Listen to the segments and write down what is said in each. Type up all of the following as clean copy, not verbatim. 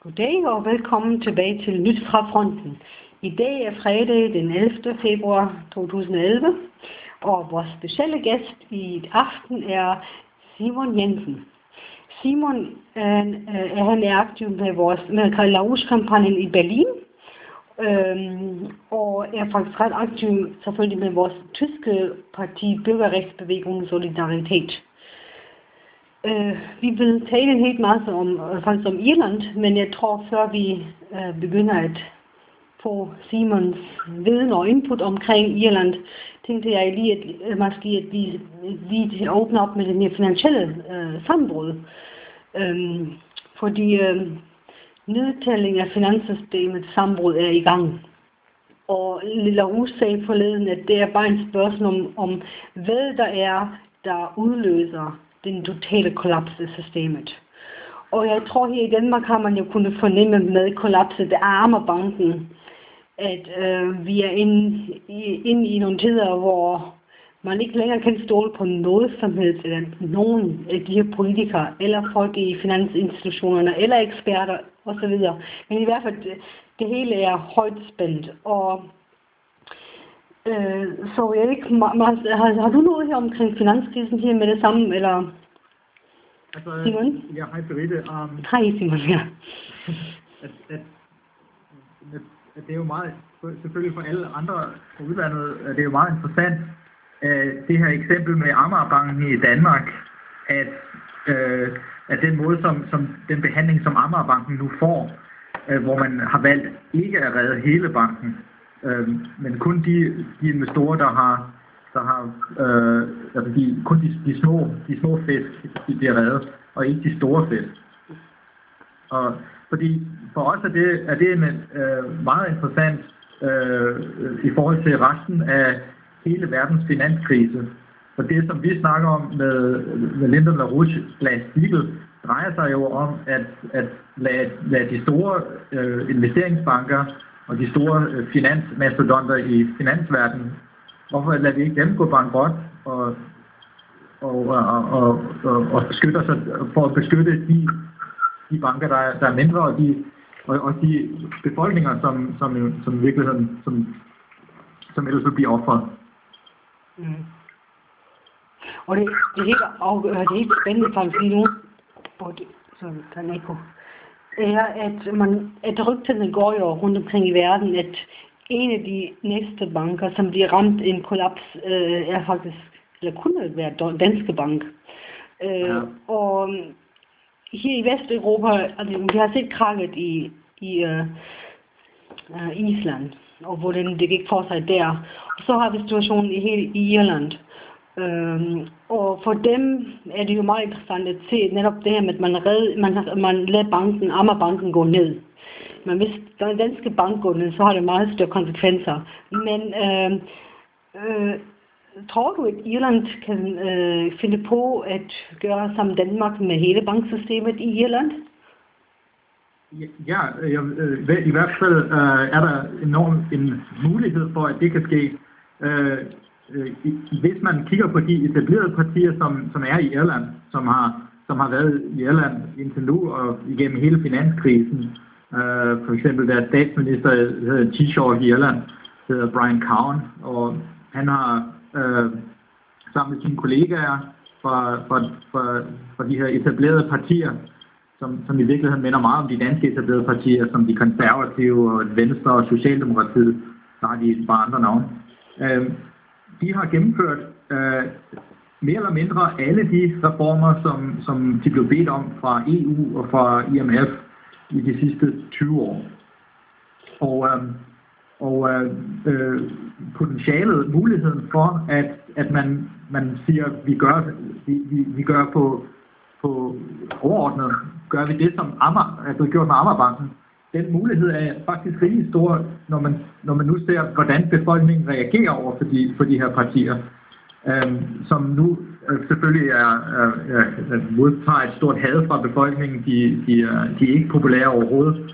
Goddag og velkommen tilbage til Nyt fra Fronten. I dag er fredag den 11. februar 2011, og vores specielle gæst i aften er Simon Jensen. Simon han er aktiv med Karl Larouche-kampagnen i Berlin, og er faktisk ret aktiv selvfølgelig med vores tyske parti Bürgerrechtsbewegung Solidaritet. Vi vil tale en helt masse om Irland, men jeg tror, før vi begynder at få Simons viden og input omkring Irland, tænkte jeg lige, at vi åbner op med den her finansielle sammenbrud. Fordi nedtælling af finanssystemets sammenbrud er i gang. Og Larouche sagde forleden, at det er bare en spørgsmål om hvad der udløser den totale kollaps af systemet. Og jeg tror, her i Danmark har man jo kunnet fornemme med kollapset af Amagerbanken, at vi er inde i nogle tider, hvor man ikke længere kan stole på noget som helst, eller nogen af de her politikere, eller folk i finansinstitutionerne, eller eksperter osv. Men i hvert fald, det hele er højt spændt. Og så jeg ikke, har du noget her omkring finanskrisen her med det samme, eller Simon? Ja, hej Birgitte. Hej Simon, ja. At det er jo meget, selvfølgelig for alle andre på udlandet, det er jo meget interessant, det her eksempel med Amagerbanken i Danmark, at den måde, som den behandling, som Amagerbanken nu får, hvor man har valgt ikke at redde hele banken, men kun de investorer, der har kun de små fisk, de bliver reddet, og ikke de store fisk. Og fordi for os er det en meget interessant i forhold til resten af hele verdens finanskrise. For det, som vi snakker om med Lyndon LaRouche Glass-Steagall, drejer sig jo om at lade de store investeringsbanker og de store finansmastodonter i finansverdenen, hvorfor lader vi ikke dem gå bankrot og beskytte os for at beskytte de banker, der er mindre, og de befolkninger, som i virkeligheden, som ellers vil blive offret. Mm. Og det er helt spændende faktisk lige nu, er, at rygterne går jo rundt omkring i verden, at en af de næste banker, som bliver ramt en kollaps, er faktisk, eller kunne være Danske Bank. Og her i Vesteuropa, altså, vi har set krakket i Island, og hvordan det gik for sig der. Og så har vi situationen i Irland. Og for dem er det jo meget interessant at se netop det her med, at man lader Amagerbanken gå ned. Men hvis den danske bank går ned, så har det meget større konsekvenser. Men tror du, at Irland kan finde på at gøre som Danmark med hele banksystemet i Irland? Ja, i hvert fald er der enormt en mulighed for, at det kan ske. Hvis man kigger på de etablerede partier, som er i Irland, som har været i Irland indtil nu og igennem hele finanskrisen, for eksempel deres statsminister hedder Taoiseach i Irland, hedder Brian Cowen, og han har sammen med sine kollegaer fra de her etablerede partier, som i virkeligheden minder meget om de danske etablerede partier, som de konservative og Venstre og Socialdemokratiet, der har de bare andre navne. De har gennemført mere eller mindre alle de reformer, som de blev bedt om fra EU og fra IMF i de sidste 20 år. Og potentialet, muligheden for, at man siger, vi gør på overordnet, gør vi det, som er blevet gjort med Amagerbanken. Den mulighed er faktisk rigtig stor, når man nu ser, hvordan befolkningen reagerer over for de her partier, som nu selvfølgelig modtager et stort had fra befolkningen. De er ikke populære overhovedet.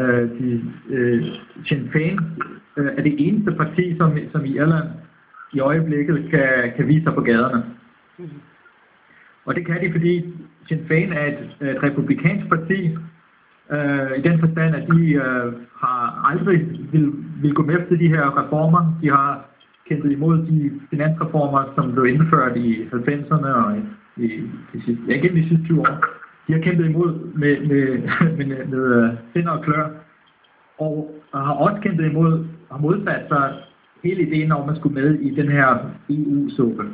Sinn Féin er det eneste parti, som i Irland i øjeblikket kan vise sig på gaderne. Og det kan de, fordi Sinn Féin er et republikansk parti, I den forstand, at de har aldrig vil gå med til de her reformer. De har kæmpet imod de finansreformer, som blev indført i 90'erne og gennem de sidste 20 år. De har kæmpet imod med finder og klør, og har også kæmpet imod og modsat sig hele ideen om, at man skulle med i den her EU-suppe.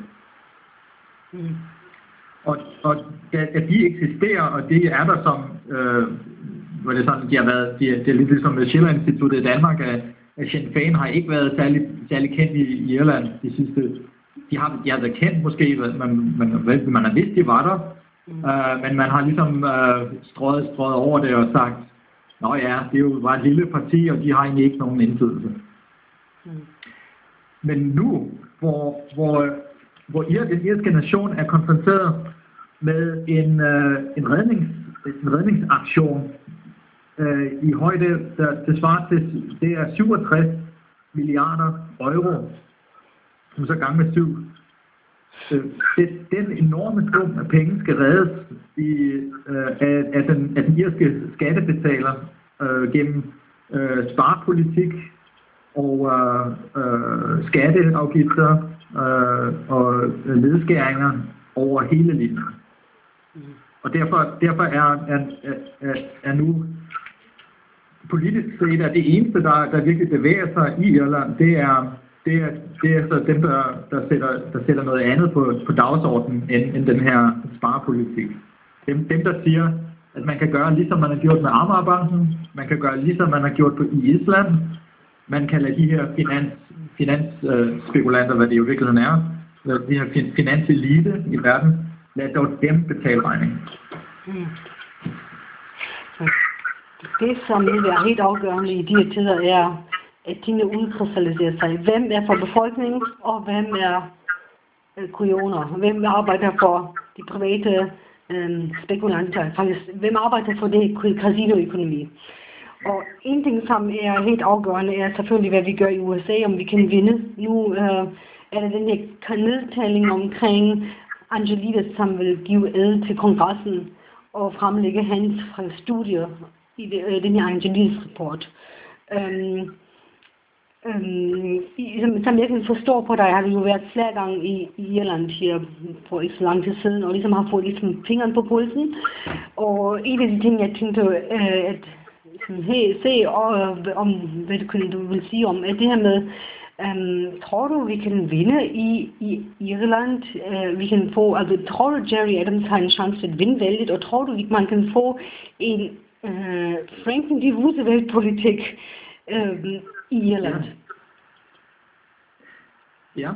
Og at de eksisterer, og det er der som, hvor det sådan, de har været, det er lidt ligesom Schiller-instituttet i Danmark, at Sinn Féin har ikke været særlig kendt i Irland de sidste. De har været kendt måske, man har vidst, de var der, men man har ligesom strøget over det og sagt, nå ja, det er jo bare et lille parti, og de har egentlig ikke nogen indflydelse. Men nu, hvor den irske nation er konfronteret med en redningsaktion i højde, der svarer til, det er 67 milliarder euro, som så gange med 7. Den enorme sum af penge skal reddes af den irske skattebetaler gennem sparepolitik og skatteafgifter og nedskæringer over hele linjen. Og derfor er nu politisk set, at det eneste, der virkelig bevæger sig i Irland, det er så dem, der sætter noget andet på dagsordenen end den her sparepolitik. Dem, der siger, at man kan gøre ligesom man har gjort med Amagerbanken, man kan gøre ligesom man har gjort i Island, man kan lade de her finansspekulanter, hvad det jo i virkeligheden er, de her finanselite i verden, lad dog dem betale regningen. Det, som vil være helt afgørende i de her tider, er, at tingene udkrystalliserer sig. Hvem er for befolkningen, og hvem er kujoner? Hvem arbejder for de private spekulanter? Faktisk, hvem arbejder for det casinoøkonomi? Og en ting, som er helt afgørende, er selvfølgelig, hvad vi gør i USA, om vi kan vinde. Nu er der den her nedtælling omkring Angelides, som vil give ad til kongressen og fremlægge hans studier i den her Angelides-rapport. Som jeg kan forstå på dig, har det jo været flere gange i Irland her for ikke så lang tid siden, og ligesom har fået ligesom fingeren på pulsen. Og en af de ting, jeg tænkte, at se om hvad du vil sige om, at det her med, tror du, vi kan vinde i Irland? Vi kan få, altså, tror du, Gerry Adams har en chance at vinde valget, og tror du, man kan få en Franklin D. Roosevelt-politik i Irland? Ja.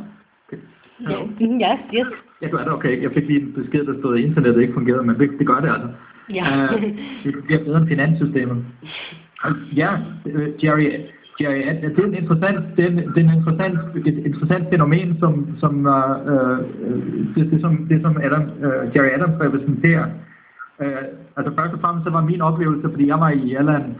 Yes. Ja, du er der, okay. Jeg fik lige en besked, der stod, at internettet ikke fungerede, men det gør det altså. Ja. Det bliver bedre end finanssystemet. Ja, Gerry, det er et interessant fænomen, som Gerry Adams repræsenterer. Altså først og fremmest så var min oplevelse, fordi jeg var i Irland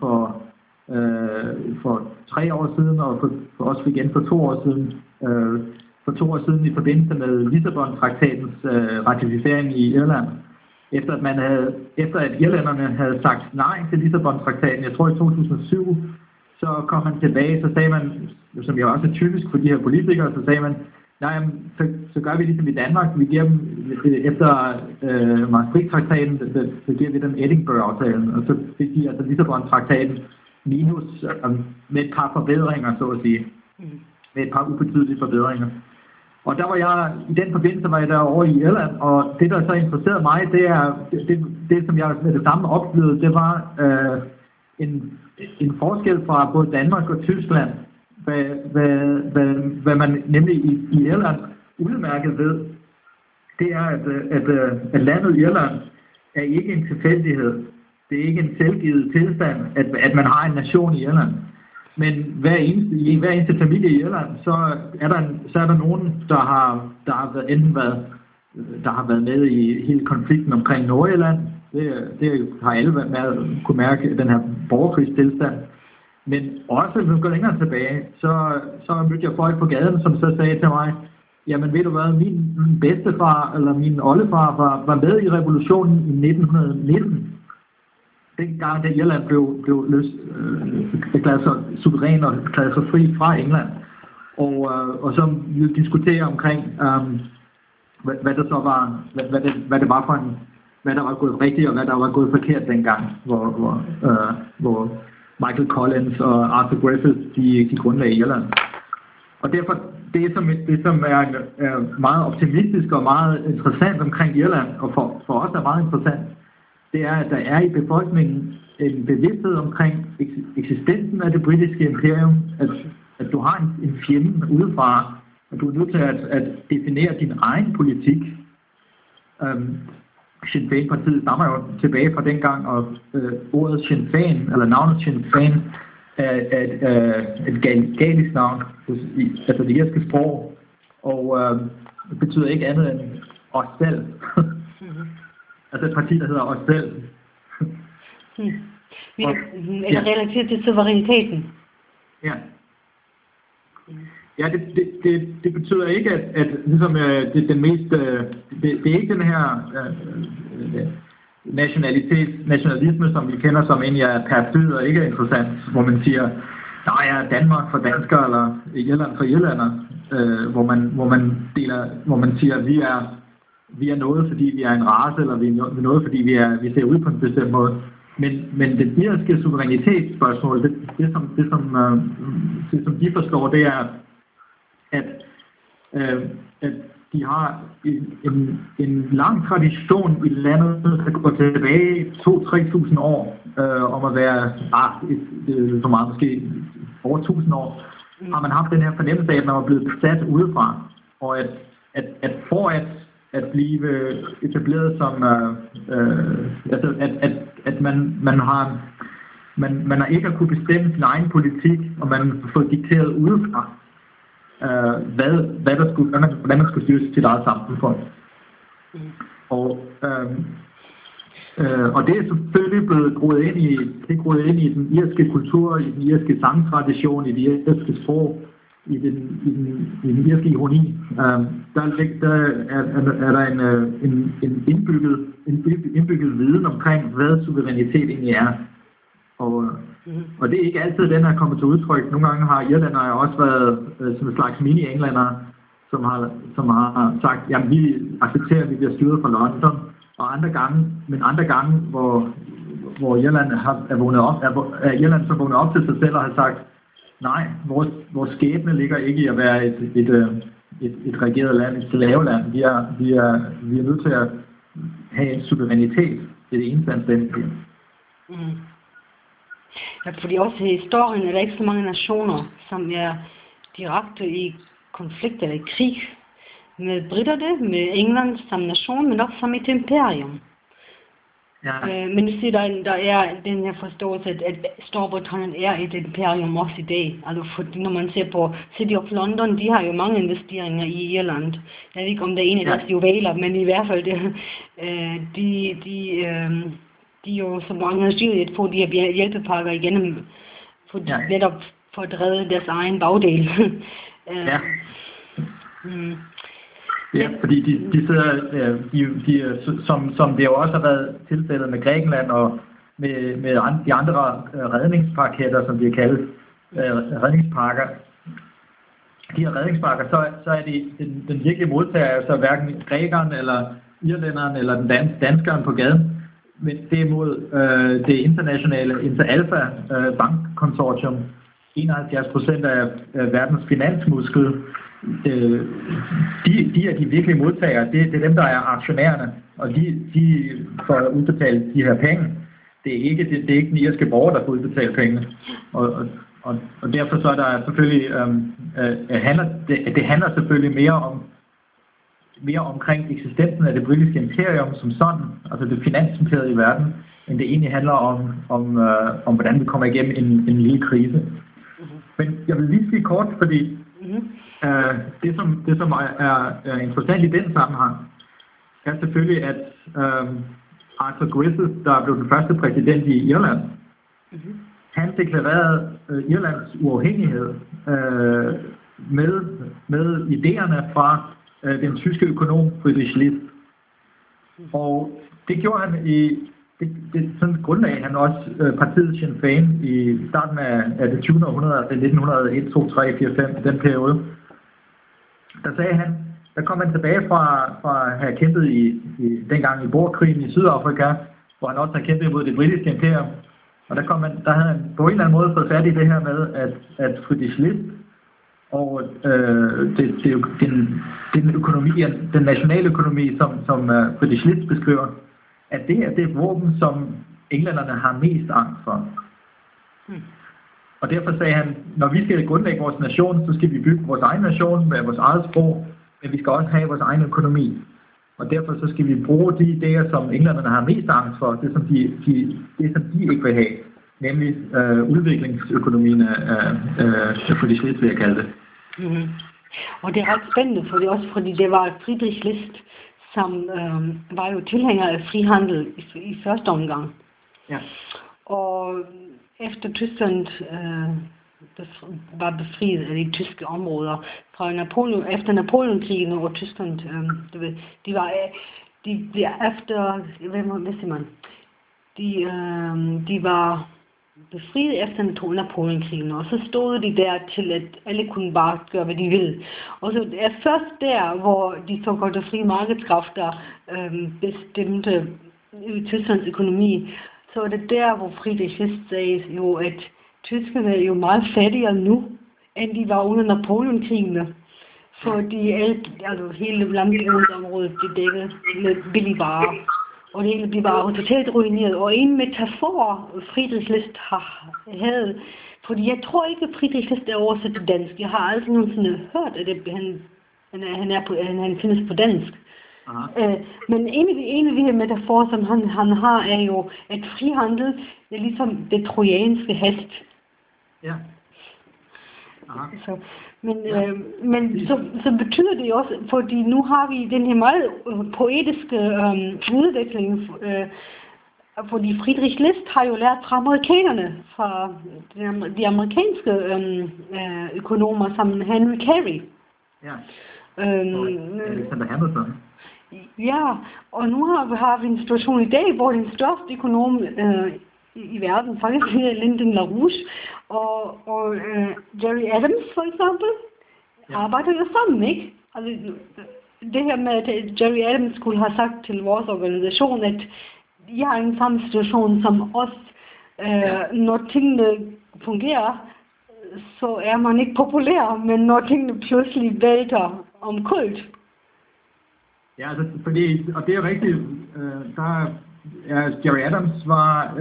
for 3 år siden, og for også igen for 2 år siden. For 2 år siden i forbindelse med Lissabon-traktatens ratificering i Irland. Efter at irlænderne havde sagt nej til Lissabon-traktaten, jeg tror i 2007, så kom man tilbage, så sagde man, som jo også er typisk for de her politikere, så sagde man, nej, så gør vi ligesom i Danmark, vi giver dem, efter Maastricht-traktaten, så giver vi dem Edinburgh-aftalen, og så fik de altså Lissabon-traktaten minus med et par forbedringer, så at sige. Med et par ubetydelige forbedringer. Og der var jeg, i den forbindelse var jeg derovre i Irland, og det der så interesserede mig, det er, det som jeg med det samme oplevede, det var en forskel fra både Danmark og Tyskland, hvad man nemlig i Irland udmærket ved, det er, at landet Irland er ikke en tilfældighed. Det er ikke en selvgivet tilstand, at man har en nation i Irland. Men i hver eneste familie i Irland, så er der nogen, der har været med i hele konflikten omkring Nordirland. Det har alle været med kunne mærke, den her borgerkrigstilstand. Men også, hvis vi går længere tilbage, så mødte jeg folk på gaden, som så sagde til mig, jamen ved du hvad, min bedstefar eller min oldefar var med i revolutionen i 1919. dengang, da Irland blev erklæret sig suveræn og erklæret sig fri fra England, og så vi diskuterer omkring, hvad der så var, hvad det var for en, hvad der var gået rigtigt og hvad der var gået forkert dengang, hvor Michael Collins og Arthur Griffith de grundlagde Irland. Og derfor det som er meget optimistisk og meget interessant omkring Irland, og for os er meget interessant, det er, at der er i befolkningen en bevidsthed omkring eksistensen af det britiske imperium, at du har en fjende udefra, og du er nødt til at definere din egen politik. Sinn Féin-partiet stammer jo tilbage fra dengang, og ordet Sinn Féin, eller navnet Sinn Féin, er et galisk navn, altså det irske sprog, og betyder ikke andet end os selv. Altså et parti, der hedder os selv. Eller relateret til suveræniteten. Ja. Ja, det betyder ikke, at ligesom, det er den mest, det er ikke den her nationalisme, som vi kender, som egentlig er perfid og ikke er interessant, hvor man siger, nej, er Danmark for danskere, eller Irland for irlander, hvor man siger, at vi er noget, fordi vi er en race, eller vi er noget, fordi vi ser ud på en bestemt måde. Men det irske suverænitetsspørgsmål, det som de forstår, det er, at de har en lang tradition i landet, der går tilbage 2-3.000 år, om at være, så meget måske over 1.000 år, har man haft den her fornemmelse af, at man var blevet besat udefra, og at for at blive etableret som, at man har ikke at kunne bestemme sin egen politik, og man har fået dikteret udefra, hvordan man skulle styre sit eget samfund. Og det er selvfølgelig blevet groet ind i den irske kultur, i den irske sangtradition, i det irske sprog, i den irske ironi. Der er der en indbygget viden omkring, hvad suverænitet egentlig er. Og det er ikke altid, den er kommet til udtryk. Nogle gange har irlændere også været som en slags mini-englændere, som har sagt, jamen vi accepterer, at vi bliver styret fra London. Og andre gange, hvor Irland er vågnet op, er Irland så vågnet op til sig selv og har sagt, nej, vores skæbne ligger ikke i at være et regeret land, et slaveland. Vi er nødt til at have en suverænitet. Det er det eneste anstændige. Ja, fordi også i historien er der ikke så mange nationer, som er direkte i konflikt eller i krig med britterne, med England som nation, men også som et imperium. Ja. Men du siger, der er den her forståelse, at Storbritannien er et imperium også i dag. Altså fordi når man ser på City of London, de har jo mange investeringer i Irland. Jeg ved ikke, om det er en af deres juveler, men i hvert fald de er jo så engageret på de her hjælpepakker igennem, netop for at redde deres egen bagdel. Ja. Ja, fordi de sidder, som det jo også har været tilfældet med Grækenland og med de andre redningspaketter, som de har kaldt redningspakker. De her redningspakker, så er det den virkelige modtager, altså hverken grækeren eller irlænderen eller den danskeren på gaden, men det er mod det internationale Inter-Alpha bankkonsortium. 71% af verdens finansmuskel, de er de virkelige modtagere. Det er dem, der er aktionærerne, og de får udbetalt de her penge. Det er ikke den irske borger, der får udbetalt pengene. Og derfor så er der selvfølgelig det handler selvfølgelig mere omkring eksistensen af det britiske imperium som sådan, altså det finansimperiet i verden, end det egentlig handler om hvordan vi kommer igennem en lille krise. Men jeg vil lige sige kort, fordi det som er interessant i den sammenhæng, er selvfølgelig, at Arthur Griffith, der blev den første præsident i Irland, han deklarerede Irlands uafhængighed med idéerne fra den tyske økonom Friedrich List. Og det gjorde sådan grundlag han også partiet Sinn Féin i starten af det 20. århundrede, 1901, 2, 3, 4, 5, i den periode. Der kom han tilbage fra at have kæmpet dengang i Boerkrigen i Sydafrika, hvor han også har kæmpet imod det britiske imperium. Og der havde han på en eller anden måde fået fat i det her med, at Friedrich List og den økonomi, den nationale økonomi, som Friedrich List beskriver, at det er det våben, som englænderne har mest angst for. Og derfor sagde han, når vi skal grundlægge vores nation, så skal vi bygge vores egen nation med vores eget sprog, men vi skal også have vores egen økonomi. Og derfor så skal vi bruge de idéer, som englænderne har mest angst for, det som de ikke vil have, nemlig udviklingsøkonomien af Friedrich List, vil jeg kalde det. Mm-hmm. Og det er ret spændende, fordi det var Friedrich List, som var jo tilhænger af frihandel i første omgang. Ja. Og efter Tyskland var befriet af de tyske områder fra efter Napoleonkrigen og Tyskland, de var befriet efter Napoleonkrigen, og så stod de der til, at alle kunne bare gøre, hvad de ville. Og så er først der, hvor de såkaldte frie markedskræfter bestemte Tysklands økonomi, så er det der, hvor Friedrich List sagde jo, at tyskerne er jo meget fattigere nu, end de var under Napoleonkrigene. Fordi hele landbrugsområdet blev dækket med billige varer. Og det hele blev bare totalt ruineret. Og en metafor, Friedrich List havde, fordi jeg tror ikke, at Friedrich List er oversat til dansk. Jeg har aldrig nogensinde hørt, at han findes på dansk. Men en af de her metaforer, som han har, er jo, at frihandel er ligesom det trojanske hest. Ja. Så betyder det også, fordi nu har vi den her meget poetiske udvikling, fordi Friedrich List har jo lært fra amerikanerne, fra de amerikanske økonomer, som Henry Carey. Ja. Alexander Hamilton. Ja, og nu har vi en situation i dag, hvor den største økonom i verden faktisk er Lyndon LaRouche, og Jerry Adams for eksempel, arbejder jo sammen, ikke? Altså, det her med, at Jerry Adams skulle have sagt til vores organisation, at I har en samme situation som os, når tingene fungerer, så er man ikke populær, men når tingene pludselig vælter omkuld. Ja, altså, og det er rigtigt, Jerry Adams var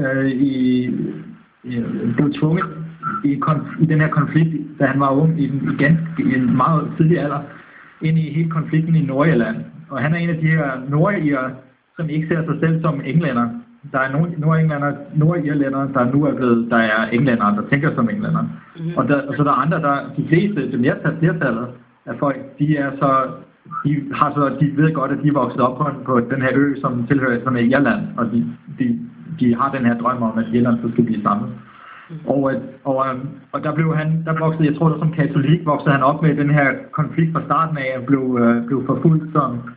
blev tvunget i den her konflikt, da han var ung, i en meget tidlig alder, ind i hele konflikten i Nordirland. Og han er en af de her nordirere, som ikke ser sig selv som englænder. Der er nogle nordirlændere, der er englændere, der tænker som englænder. Mm-hmm. Og så der er andre, de fleste, flertallet af folk, de ved godt, at de er vokset op på den her ø, som tilhører, som er Irland, og de har den her drøm om, at Irland så skal blive samlet. Og der voksede, jeg tror, der som katolik voksede han op med den her konflikt fra starten af, og blev forfulgt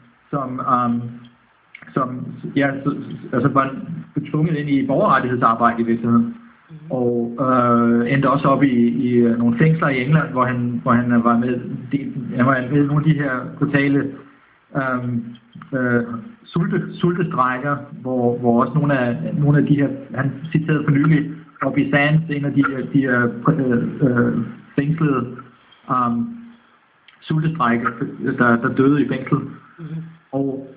altså var tvunget ind i borgerrettighedsarbejde i virkeligheden. Og endte også op i nogle fængsler i England, hvor han var med nogle af de her brutale sultestrækker, hvor også nogle af de her, han citerede for nylig, Bobby Sands, en af de fængslede sultestrækker, der døde i fængslet. Mm-hmm. Og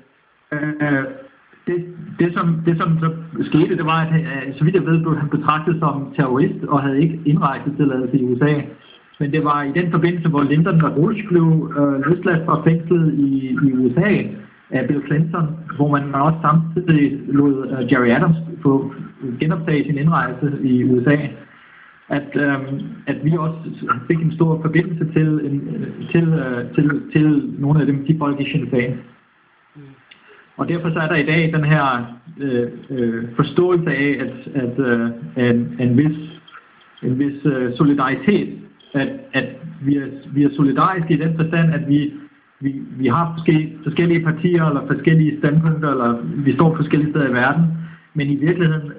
det som så skete, det var, at så vidt jeg ved, blev han betragtet som terrorist og havde ikke indrejsetilladelse i USA. Men det var i den forbindelse, hvor Lyndon LaRouche blev løsladt fra fængslet i USA af Bill Clinton, hvor man også samtidig lod Jerry Adams få genoptage sin indrejse i USA. At vi også fik en stor forbindelse til nogle af de folk i Sinn Féin. Og derfor så er der i dag den her forståelse af, at en vis solidaritet, at vi er solidariske i den forstand, at vi har forskellige partier eller forskellige standpunkter, eller vi står forskellige steder i verden, Men i virkeligheden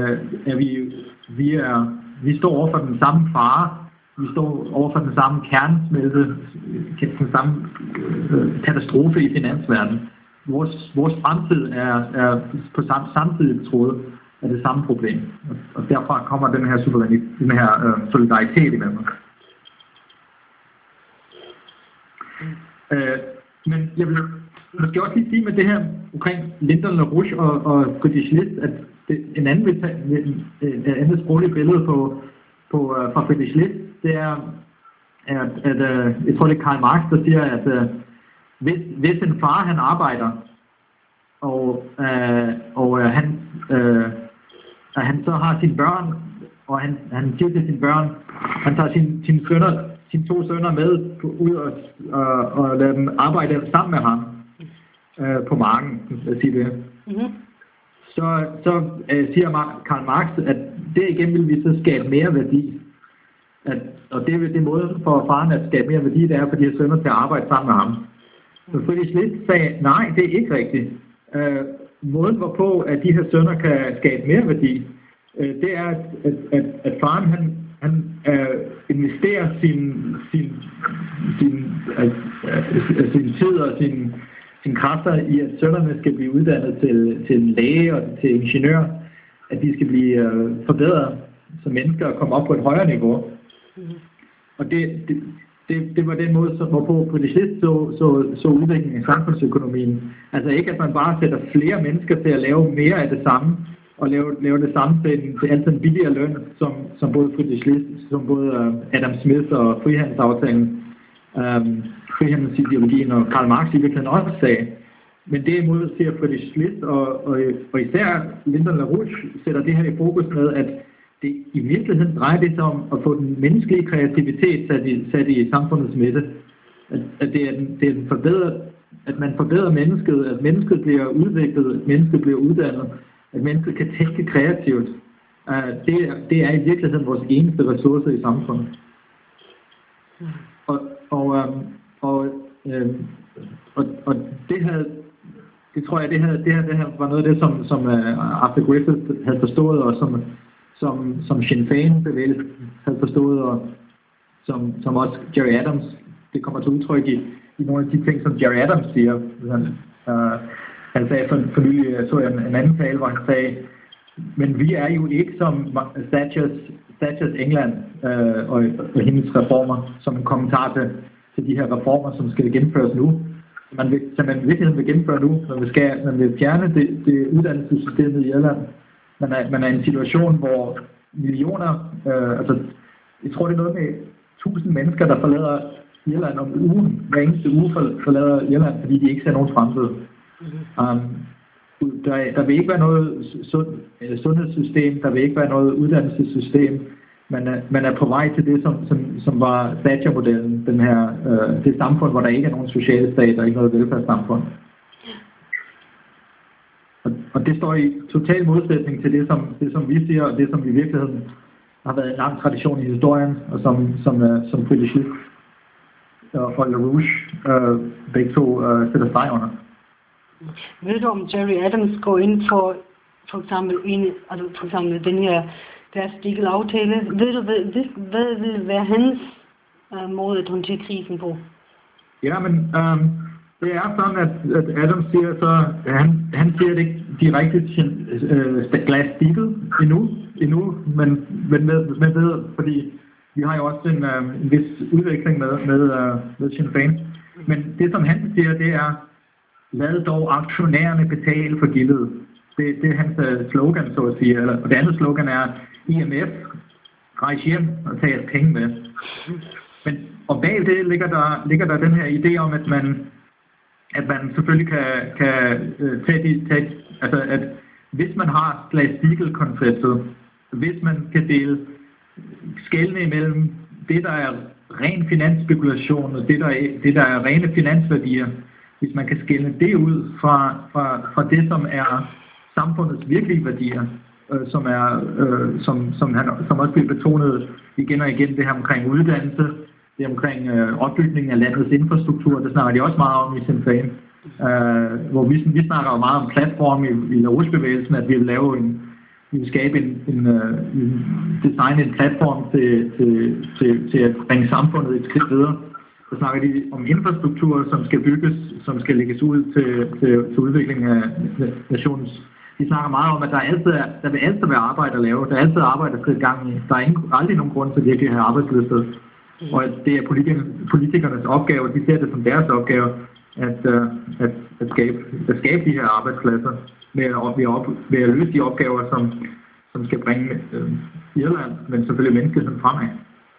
vi står over for den samme fare. Vi står over for den samme kernesmelte, den samme katastrofe i finansverdenen. Vores fremtid er på samtidig tråd af det samme problem. Og derfra kommer den her solidaritet imellem. Men jeg vil måske også lige sige med det her omkring Lyndon LaRouche og Friedrich List, at en andet sprogligt billede fra Friedrich List, det er, at jeg tror det er Karl Marx, der siger, at hvis en far han arbejder, og han så har sine børn, og han siger til sine børn, han tager sine 2 sønner med ud og lader dem arbejde sammen med ham på marken, siger det. Mm-hmm. Så siger Karl Marx, at derigennem vil vi så skabe mere værdi. Og det er måden for faren at skabe mere værdi, det er for de her sønner til at arbejde sammen med ham. Så Friedrich List sagde, nej, det er ikke rigtigt. Måden hvorpå, at de her sønner kan skabe mere værdi, det er, at faren han investerer sin tid og sine kræfter i, at sønnerne skal blive uddannet til læge og til ingeniør, at de skal blive forbedret som mennesker og komme op på et højere niveau. Og det var den måde, hvorpå Friedrich List så udviklingen i samfundsøkonomien. Altså ikke, at man bare sætter flere mennesker til at lave mere af det samme, og lave det samme til altid en billigere løn, som både Friedrich List, som både Adam Smith og frihandelsaftalen, frihandelsideologien og Karl Marx i virkeligheden også sagde. Men derimod siger Friedrich List og især Lyndon LaRouche sætter det her i fokus med, at det i virkeligheden drejer det sig om at få den menneskelige kreativitet sat i samfundets midte. At det er forbedret, at man forbedrer mennesket, at mennesket bliver udviklet, at mennesket bliver uddannet, at mennesket kan tænke kreativt. Det er i virkeligheden vores eneste ressource i samfundet. Og det tror jeg, det her var noget af det, som Arthur Griffith havde forstået, og som Sinn Féin-bevægelsen havde forstået, og som også Gerry Adams, det kommer til udtryk i nogle af de ting, som Gerry Adams siger. Han sagde for nylig, jeg så en anden tale, hvor han sagde, men vi er jo ikke som Thatchers England og hendes reformer, som en kommentar til de her reformer, som skal gennemføres nu. Man virkelig vil gennemføre nu, man vil fjerne det uddannelsessystemet i Irland. Man er i en situation, hvor millioner, jeg tror det er noget med 1000 mennesker, der forlader Irland om ugen. Hver eneste uge forlader Irland, fordi de ikke ser nogen fremtid. Der vil ikke være noget sundhedssystem, der vil ikke være noget uddannelsessystem. Man er på vej til det, som var Thatcher-modellen, det samfund, hvor der ikke er nogen sociale stat og ikke noget velfærdssamfund. Og det står i total modsætning til det, som vi siger, og det, som i virkeligheden har været en lang tradition i historien, og som Friedrich List og LaRouche begge to sætter streg under. Ved du, om Gerry Adams går ind for eksempel den her Glass-Steagall-aftale? Ved du, hvad vil være hans måde at håndtere krisen på? Ja, men det er sådan, at Adams siger så, han siger det ikke direkte til Glass-Steagall endnu, men ved, fordi vi har jo også en vis udvikling med Sinn Féin. Men det, som han siger, det er, lad dog aktionærerne betale for gildet. Det er hans slogan, så at sige. Og det andet slogan er, IMF, rejs hjem og tag jeres penge med. Og bag det ligger der den her idé om, at man selvfølgelig kan tage at hvis man har Glass-Steagall-konceptet, hvis man kan skelne imellem det, der er ren finansspekulation, og det, der er rene finansværdier, hvis man kan skelne det ud fra det, som er samfundets virkelige værdier, som også bliver betonet igen og igen, det her omkring uddannelse, det omkring opbygningen af landets infrastruktur, det snakker de også meget om i Sinn Féin. hvor vi snakker jo meget om platform i LaRouche-bevægelsen, at vi vil lave vi vil skabe designe en platform til at bringe samfundet et skridt videre. Så snakker de om infrastruktur, som skal bygges, som skal lægges ud til udvikling af nationens. De snakker meget om, at der vil altid være arbejde at lave. Der er altid arbejde at sætte gang i. Der er aldrig nogen grund til virkelig at have arbejdsløshed. Og at det er politikernes opgave, de ser det som deres opgave, at skabe de her arbejdspladser ved at løse de opgaver, som skal bringe Irland, men selvfølgelig menneskeheden fremad.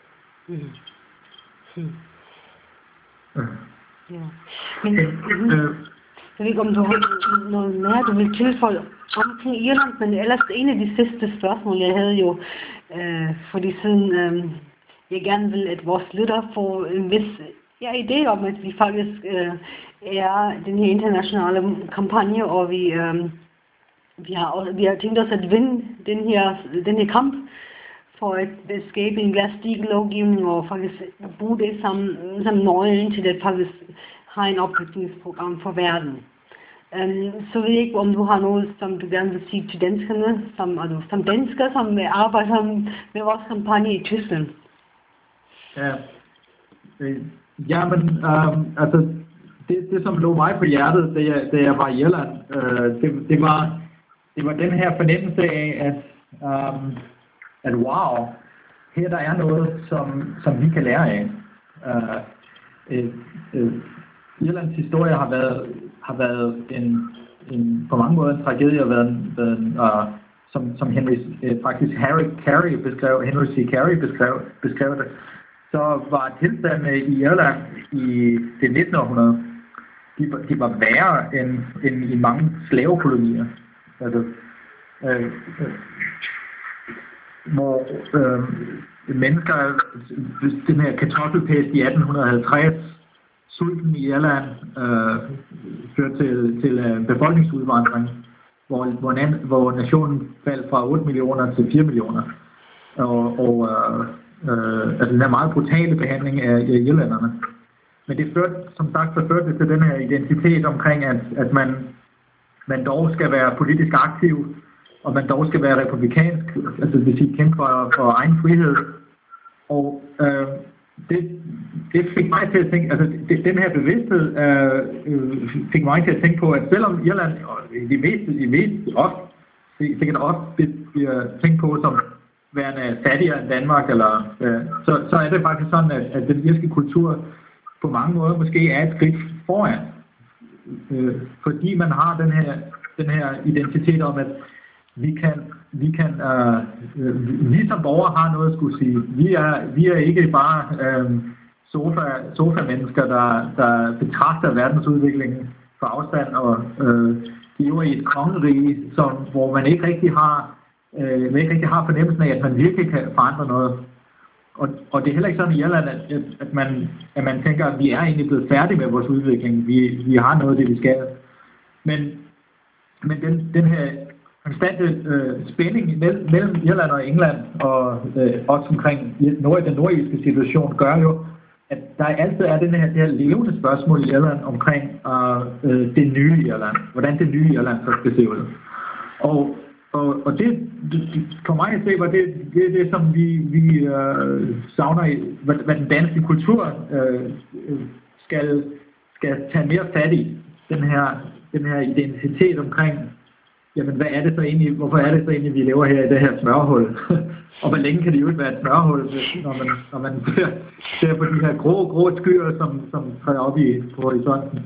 Ja. Men jeg ved ikke, om du har noget mere, du vil tilføje omkring Irland, men ellers en af de sidste spørgsmål, jeg havde jo, fordi siden jeg gerne vil, at vores lytter får en vis idé om, at vi faktisk er den her internationale kampagne, og vi har tænkt os at vinde den her kamp for at skabe en Glass-Steagall-lovgivning og faktisk bruge det som nøglen til at faktisk have en opbygningsprogram for verden. Så ved jeg ikke, om du har noget, som du gerne vil sige til danskerne, som danskere, som arbejder med vores kampagne i Tyskland. Ja, men altså det som lå mig på hjertet, da jeg var i Irland, det var den her fornemmelse af, at wow, her der er noget, som vi kan lære af. Irlands historie har været en på mange måder en tragedie, og været som Henry C. Carey beskrev det, så var tilstanden i Irland i det 19. århundrede, de var værre end i mange slavekolonier. Altså, hvor mennesker, den her kartoffelpest i 1850, sulten i Irland, førte til befolkningsudvandring, hvor nationen faldt fra 8 millioner til 4 millioner. Altså den her meget brutale behandling af irlænderne. Men det førte, som sagt, til den her identitet omkring, at man dog skal være politisk aktiv, og man dog skal være republikansk, altså det vil sige kæmpe for egen frihed. Og det fik mig til at tænke, altså den her bevidsthed fik mig til at tænke på, at selvom Irland i mest ofte, sikkert ofte bliver tænkt på som værende fattigere end Danmark, eller så er det faktisk sådan, at den irske kultur på mange måder måske er et skridt foran, fordi man har den her identitet om, at vi som borgere har noget at skulle sige. Vi er ikke bare sofa-mennesker, der betragter verdensudviklingen fra afstand og lever i et kongerige, hvor man ikke rigtig har fornemmelsen af, at man virkelig kan forandre noget. Og det er heller ikke sådan i Irland, at man tænker, at vi er egentlig blevet færdige med vores udvikling. Vi har noget af det, vi skal. Men den her konstante spænding mellem Irland og England, og også omkring den nordirske situation, gør jo, at der altid er det her levende spørgsmål i Irland omkring det nye Irland. Hvordan det nye Irland så skal se ud. Og det for mig at se, var det som vi savner i, hvad den danske kultur skal tage mere fat i. Den her identitet omkring, jamen hvad er det så egentlig, hvorfor er det så egentlig, vi lever her i det her smørhul? Og hvor længe kan det jo ikke være et smørhul, når man ser på de her grå skyer, som træder op på horisonten.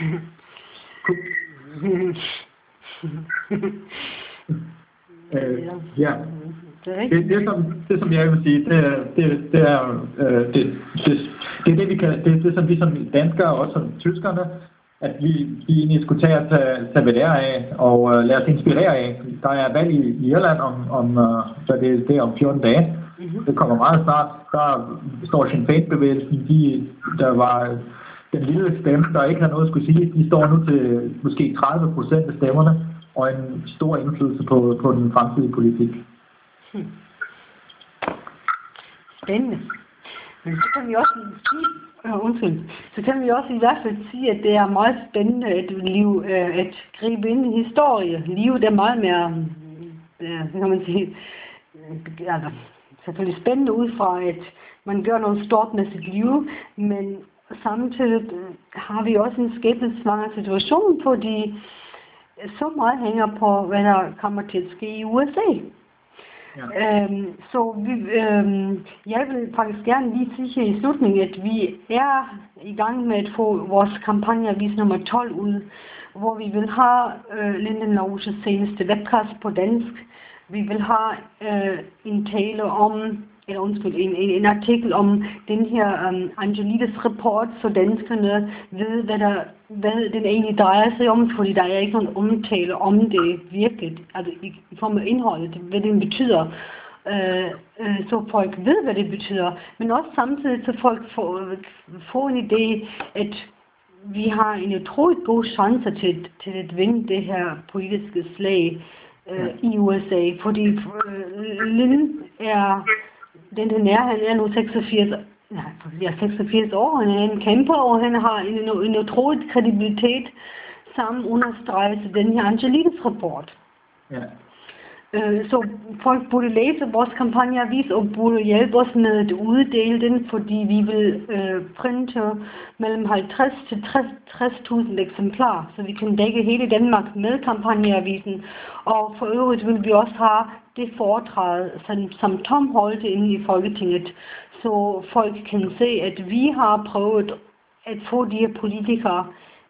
Ja. Det som jeg vil sige, det er det vi kan, det som vi som danskere og også som tyskerne, at vi egentlig skulle tage ved lære af og lade os inspirere af. Der er valg i Irland så det er om 14 dage. Det kommer meget snart. Der står Sinn Féin-bevægelsen, der var den lille stemme, der ikke har noget at skulle sige. De står nu til måske 30% af stemmerne og en stor indflydelse på den fremtidige politik. Spændende. Men så kan vi også sige, så kan vi også i hvert fald sige, at det er meget spændende at gribe ind i historie. Livet er meget mere, kan man sige, altså selvfølgelig spændende ud fra, at man gør noget stort med sit liv, men samtidig har vi også en skæbnesvanger situation, fordi så meget hænger på, hvad der kommer til at ske i USA. Ja. Jeg vil faktisk gerne lige sige her i slutningen, at vi er i gang med at få vores kampagneavis nummer 12 ud, hvor vi vil have Linden Larouches seneste webcast på dansk. Vi vil have en tale om, en artikel om den her Angelides rapport, så danskerne ved, hvad den egentlig drejer sig om, fordi der er ikke nogen omtale om det virkelig, altså i form af indholdet, hvad det betyder, så folk ved, hvad det betyder, men også samtidig, så folk får en idé, at vi har en utrolig god chance til at vinde det her politiske slag i USA, fordi Linden er han er nu 86 år, han er en kæmper, og han har en utrolig kredibilitet, sammen understreges den her Angelides rapport. Ja. Så folk burde læse vores kampagneavis og burde hjælpe os med at uddele den, fordi vi vil printe mellem 50 til 60.000 eksemplarer, så vi kan dække hele Danmark med kampagneavisen. Og for øvrigt vil vi også have det foretræde, som Tom holdte inde i Folketinget, så folk kan se, at vi har prøvet at få de her politikere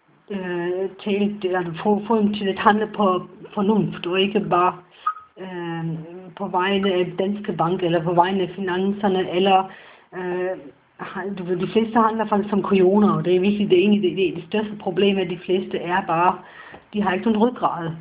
få dem til at handle på fornuft, og ikke bare på vegne af Danske Bank, eller på vegne af finanserne, eller de fleste handler faktisk som kujoner, og det er virkelig det største problem, at de fleste er bare, de har ikke nogen ryggrad.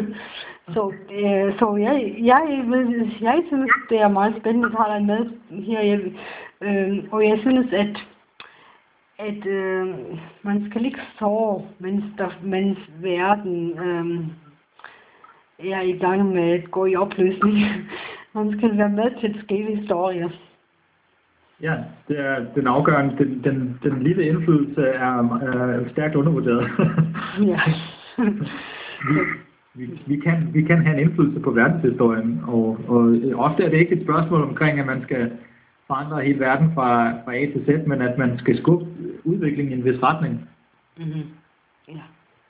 Så jeg synes, det er meget spændende at have dig med her, og jeg synes, at man skal ikke sove, mens verden er i gang med at gå i opløsning. Man skal være med til at skrive historier. Ja, det er den afgørende. Den lille indflydelse er stærkt undervurderet. Ja. vi kan have en indflydelse på verdenshistorien, og ofte er det ikke et spørgsmål omkring, at man skal forandre hele verden fra A til Z, men at man skal skubbe udviklingen i en vis retning. Mm-hmm. Ja.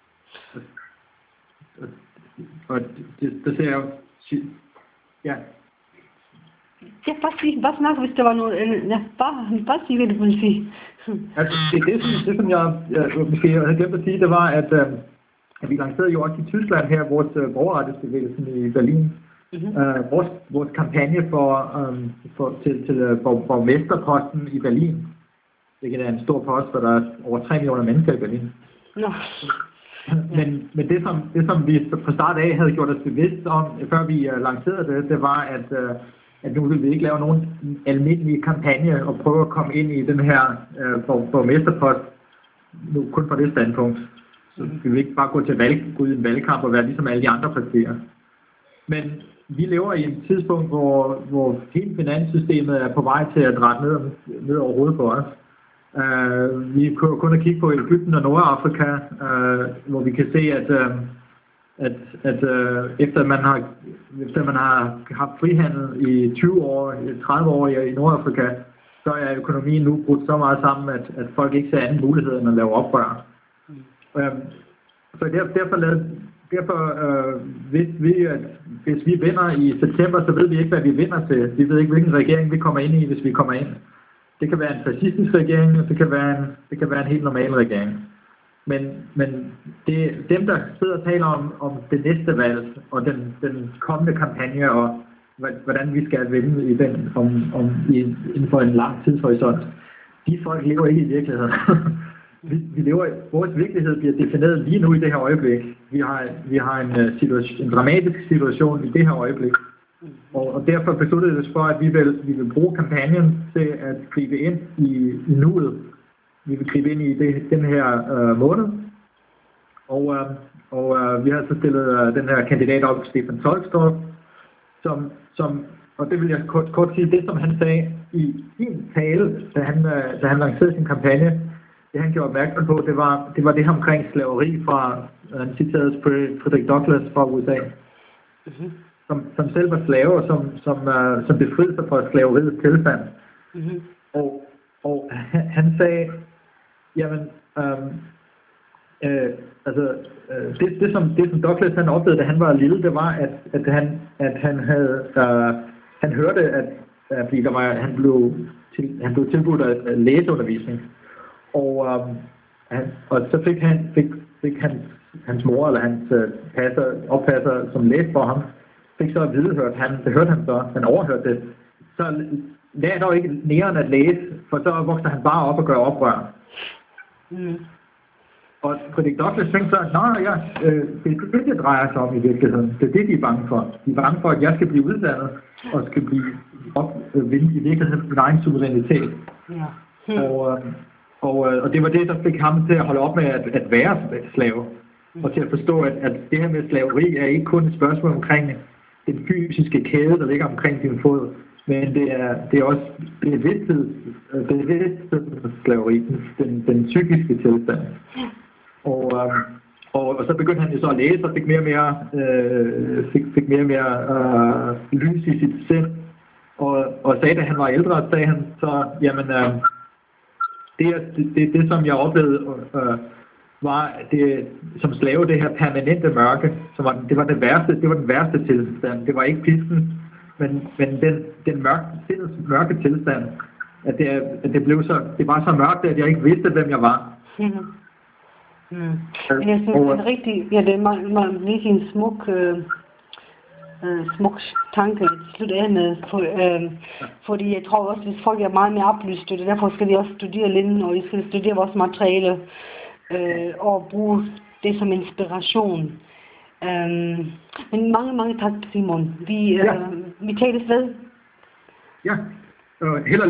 Og det ser jeg jo... Ja. Ja, bare snak, hvis der var noget... Ja, bare sige, hvad du ville sige. Altså, det som jeg måske havde glemt at sige, det var, at vi lancerede jo også i Tyskland her, vores borgerrettighedsbevægelsen i Berlin. Mm-hmm. Vores kampagne til borgmesterposten i Berlin. Det er en stor post, hvor der er over 3 millioner mennesker i Berlin. No. Men det som vi fra start af havde gjort os bevidst om, før vi lancerede det var, at nu vil vi ikke lave nogen almindelig kampagne og prøve at komme ind i den her borgmesterpost nu kun fra det standpunkt. Så vi vil ikke bare gå ud i en valgkamp og være ligesom alle de andre partier. Men vi lever i et tidspunkt, hvor hele finanssystemet er på vej til at drætte ned over hovedet på os. Vi kan kun at kigge på Egypten og Nordafrika, hvor vi kan se, at efter man har haft frihandel i 20 år, 30 år i Nordafrika, så er økonomien nu brudt så meget sammen, at folk ikke ser anden mulighed end at lave oprør. Så derfor vidste vi, at hvis vi vinder i september, så ved vi ikke, hvad vi vinder til. Vi ved ikke, hvilken regering vi kommer ind i, hvis vi kommer ind. Det kan være en fascistisk regering, og det kan være en helt normal regering. Men det er dem, der sidder og taler om det næste valg, og den kommende kampagne, og hvordan vi skal vinde i den inden for en lang tidshorisont. De folk lever ikke i virkeligheden. Vores virkelighed bliver defineret lige nu i det her øjeblik. Vi har en dramatisk situation i det her øjeblik. Og derfor besluttede vi os for, at vi vil bruge kampagnen til at gribe ind i nuet. Vi vil gribe ind i den her måned. Og vi har så stillet den her kandidat op, Stefan Tolstorff, som og det vil jeg kort sige, det som han sagde, i sin tale, da han lancerede sin kampagne, det han gjorde opmærksom på, det var det her omkring slaveri fra, han citerede Frederick Douglass fra USA, som selv var slave, og som befriede sig fra slaveriets tilstand. Og han sagde, jamen, det som Douglass han oplevede, da han var lille, det var, at han hørte, at han blev tilbudt af læseundervisning. Og så fik hans mor eller hans oppasser, som læste for ham, fik så at vide, hørte han så, han overhørte det. Så lær dog ikke næren at læse, for så vokser han bare op og gør oprør. Og Frederick Douglass tænkte så, det er det drejer sig om i virkeligheden. Det er det, de er bange for. De er bange for, at jeg skal blive uddannet, og skal vinde i virkeligheden min egen suverænitet. Og det var det, der fik ham til at holde op med at være slave. Og til at forstå, at det her med slaveri er ikke kun et spørgsmål omkring den fysiske kæde, der ligger omkring din fod, men det er også bevidsthedsslaveri, den psykiske tilstand. Og så begyndte han jo så at læse og fik mere og mere lys i sit sind. Og sagde, da han var ældre, sagde han så, jamen, det som jeg oplevede, var det som slave, det her permanente mørke, det var den værste tilstand. Det var ikke pisken, men den mørke tilstand, at det var så mørkt, at jeg ikke vidste, hvem jeg var. Men jeg synes, det er rigtig, det er virkelig en smuk tanke at slutte af med, fordi jeg tror også, hvis folk er meget mere oplyste, derfor skal de også studere linden, og de skal studere vores materiale, og bruge det som inspiration. Men mange tak, Simon. Vi tales ved. Ja, held og